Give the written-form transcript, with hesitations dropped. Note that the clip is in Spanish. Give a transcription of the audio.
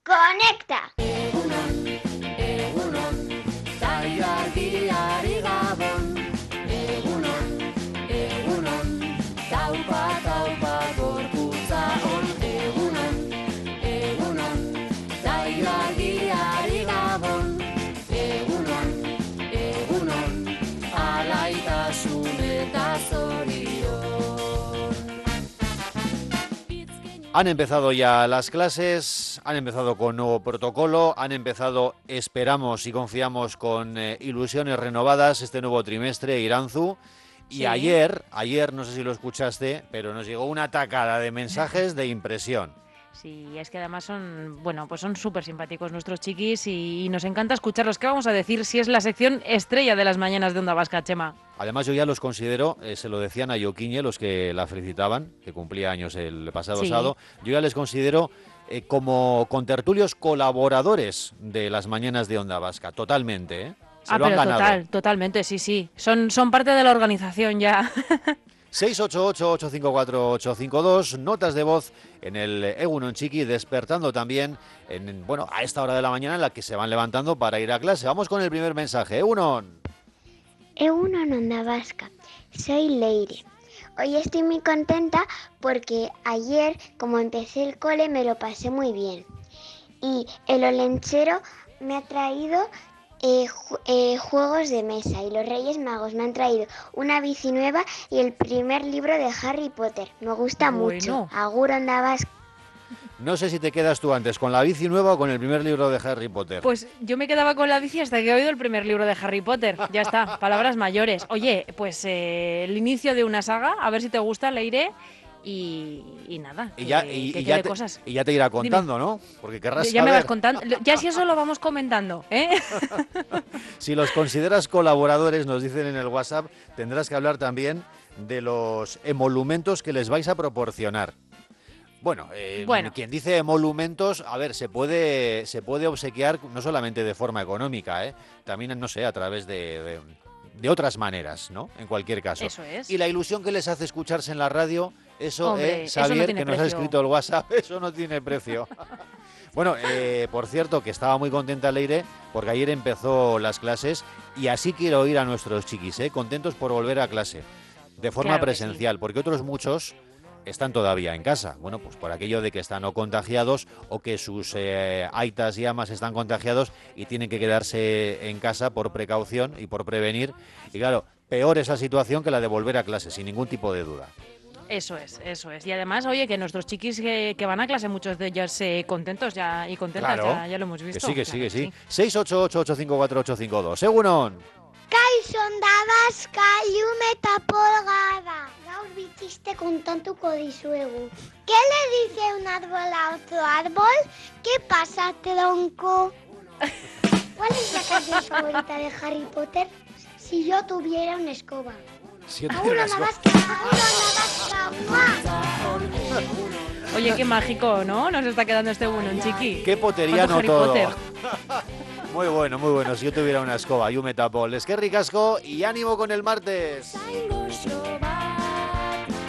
Conecta. Han empezado ya las clases, han empezado con nuevo protocolo, han empezado, esperamos y confiamos, con ilusiones renovadas este nuevo trimestre, Iranzu. Y Sí. ayer, no sé si lo escuchaste, pero nos llegó una tacada de mensajes de impresión. Sí, es que además son súper simpáticos nuestros chiquis y nos encanta escucharlos. ¿Qué vamos a decir si es la sección estrella de las mañanas de Onda Vasca, Chema? Además, yo ya los considero, se lo decían a Yoquiñe, los que la felicitaban, que cumplía años el pasado Sí. sábado, yo ya les considero como contertulios colaboradores de las mañanas de Onda Vasca, totalmente, ¿eh? Se lo han pero ganado. totalmente, sí. Son parte de la organización ya. 688-854-852, notas de voz en el Egunon Chiqui, despertando también a esta hora de la mañana en la que se van levantando para ir a clase. Vamos con el primer mensaje. Egunon. Egunon Onda Vasca, soy Leire. Hoy estoy muy contenta porque ayer, como empecé el cole, me lo pasé muy bien. Y el olenchero me ha traído juegos de mesa y los Reyes Magos me han traído una bici nueva y el primer libro de Harry Potter. Me gusta mucho. Agur Onda Vasca. No sé si te quedas tú antes con la bici nueva o con el primer libro de Harry Potter. Pues yo me quedaba con la bici hasta que he oído el primer libro de Harry Potter. Ya está, palabras mayores. Oye, pues el inicio de una saga, a ver si te gusta, Leire. Y nada, Y ya te irá contando, Dime. ¿no? Porque querrás Ya me saber. vas contando. Ya si eso lo vamos comentando, ¿eh? Si los consideras colaboradores, nos dicen en el WhatsApp, tendrás que hablar también de los emolumentos que les vais a proporcionar. Bueno, quien dice emolumentos, a ver, se puede obsequiar no solamente de forma económica, también, no sé, a través de otras maneras, ¿no? En cualquier caso. Eso es. Y la ilusión que les hace escucharse en la radio, eso, Hombre, Xavier, eso no tiene que nos ha precio. escrito el WhatsApp, eso no tiene precio. Bueno, por cierto, que estaba muy contenta Leire, porque ayer empezó las clases y así quiero oír a nuestros chiquis, contentos por volver a clase, de forma Claro que presencial, porque otros muchos están todavía en casa. Bueno, pues por aquello de que están o contagiados o que sus aitas y amas están contagiados y tienen que quedarse en casa por precaución y por prevenir. Y claro, peor esa situación que la de volver a clase, sin ningún tipo de duda. Eso es. Y además, oye, que nuestros chiquis que van a clase, muchos de ellos contentos ya y contentas, Claro, ya lo hemos visto. que Claro sí. 688-854-852. Segunon. Kaixo Onda Vasca, llumeta polgada. Gaur bitxiste kontatuko dizuegu. ¿Qué le dice un árbol a otro árbol? ¿Qué pasa, tronco? ¿Cuál es la canción favorita de Harry Potter? Si yo tuviera una escoba. Agur Onda Vasca, agur Onda Vasca. ¡Mua! Oye, qué mágico, ¿no? Nos está quedando este bueno, chiqui. Qué poteriano Harry todo. Potter. Muy bueno. Si yo tuviera una escoba y un metapol. Es que ricasco y ánimo con el martes.